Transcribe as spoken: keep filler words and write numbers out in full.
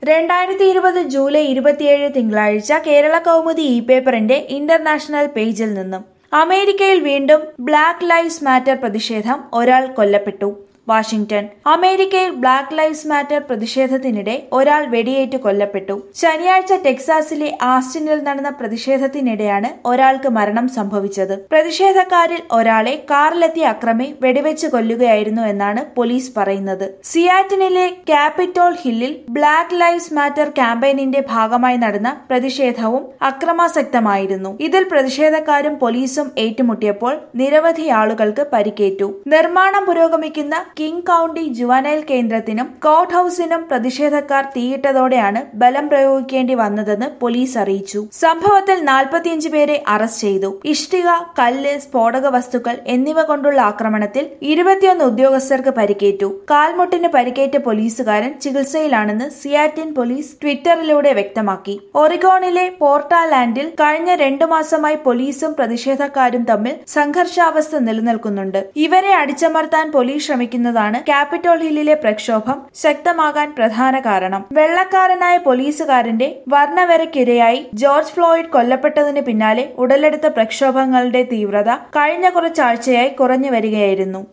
രണ്ടായിരത്തി ഇരുപത് ജൂലൈ ഇരുപത്തിയേഴ് തിങ്കളാഴ്ച കേരള കൗമുദി ഇ പേപ്പറിന്റെ ഇന്റർനാഷണൽ പേജിൽ നിന്നും അമേരിക്കയിൽ വീണ്ടും ബ്ലാക്ക് ലൈവ്സ് മാറ്റർ പ്രതിഷേധം, ഒരാൾ കൊല്ലപ്പെട്ടു. വാഷിംഗ്ടൺ. അമേരിക്കയിൽ ബ്ലാക്ക് ലൈവ്സ് മാറ്റർ പ്രതിഷേധത്തിനിടെ ഒരാൾ വെടിയേറ്റ് കൊല്ലപ്പെട്ടു. ശനിയാഴ്ച ടെക്സാസിലെ ആസ്റ്റിനിൽ നടന്ന പ്രതിഷേധത്തിനിടെയാണ് ഒരാൾക്ക് മരണം സംഭവിച്ചത്. പ്രതിഷേധക്കാരിൽ ഒരാളെ കാറിലെത്തിയ അക്രമി വെടിവെച്ച് കൊല്ലുകയായിരുന്നു എന്നാണ് പോലീസ് പറയുന്നത്. സിയാറ്റിനിലെ ക്യാപിറ്റോൾ ഹില്ലിൽ ബ്ലാക്ക് ലൈവ്സ് മാറ്റർ ക്യാമ്പയിനിന്റെ ഭാഗമായി നടന്ന പ്രതിഷേധവും അക്രമാസക്തമായിരുന്നു. ഇതിൽ പ്രതിഷേധക്കാരും പോലീസും ഏറ്റുമുട്ടിയപ്പോൾ നിരവധി ആളുകൾക്ക് പരിക്കേറ്റു. നിർമ്മാണം പുരോഗമിക്കുന്ന കിങ് കൌണ്ടി ജുവനൈൽ കേന്ദ്രത്തിനും കോർട്ട് ഹൌസിനും പ്രതിഷേധക്കാർ തീയിട്ടതോടെയാണ് ബലം പ്രയോഗിക്കേണ്ടി വന്നതെന്ന് പോലീസ് അറിയിച്ചു. സംഭവത്തിൽ നാൽപ്പത്തിയഞ്ച് പേരെ അറസ്റ്റ് ചെയ്തു. ഇഷ്ടിക, കല്ല്, സ്ഫോടക വസ്തുക്കൾ എന്നിവ കൊണ്ടുള്ള ആക്രമണത്തിൽ ഇരുപത്തിയൊന്ന് ഉദ്യോഗസ്ഥർക്ക് പരിക്കേറ്റു. കാൽമുട്ടിന് പരിക്കേറ്റ പോലീസുകാരൻ ചികിത്സയിലാണെന്ന് സിയാറ്റിൻ പോലീസ് ട്വിറ്ററിലൂടെ വ്യക്തമാക്കി. ഒറിഗോണിലെ പോർട്ടാലാൻഡിൽ കഴിഞ്ഞ രണ്ടു മാസമായി പോലീസും പ്രതിഷേധക്കാരും തമ്മിൽ സംഘർഷാവസ്ഥ നിലനിൽക്കുന്നുണ്ട്. ഇവരെ അടിച്ചമർത്താൻ പോലീസ് ശ്രമിക്കുന്നതാണ് ക്യാപിറ്റോൾ ഹില്ലിലെ പ്രക്ഷോഭം ശക്തമാകാൻ പ്രധാന കാരണം. വെള്ളക്കാരനായ പോലീസുകാരന്റെ വർണ്ണവരയ്ക്കിരയായി ജോർജ് ഫ്ലോയിഡ് കൊല്ലപ്പെട്ടതിന് പിന്നാലെ ഉടലെടുത്ത പ്രക്ഷോഭങ്ങളുടെ തീവ്രത കഴിഞ്ഞ കുറച്ചാഴ്ചയായി കുറഞ്ഞു വരികയായിരുന്നു.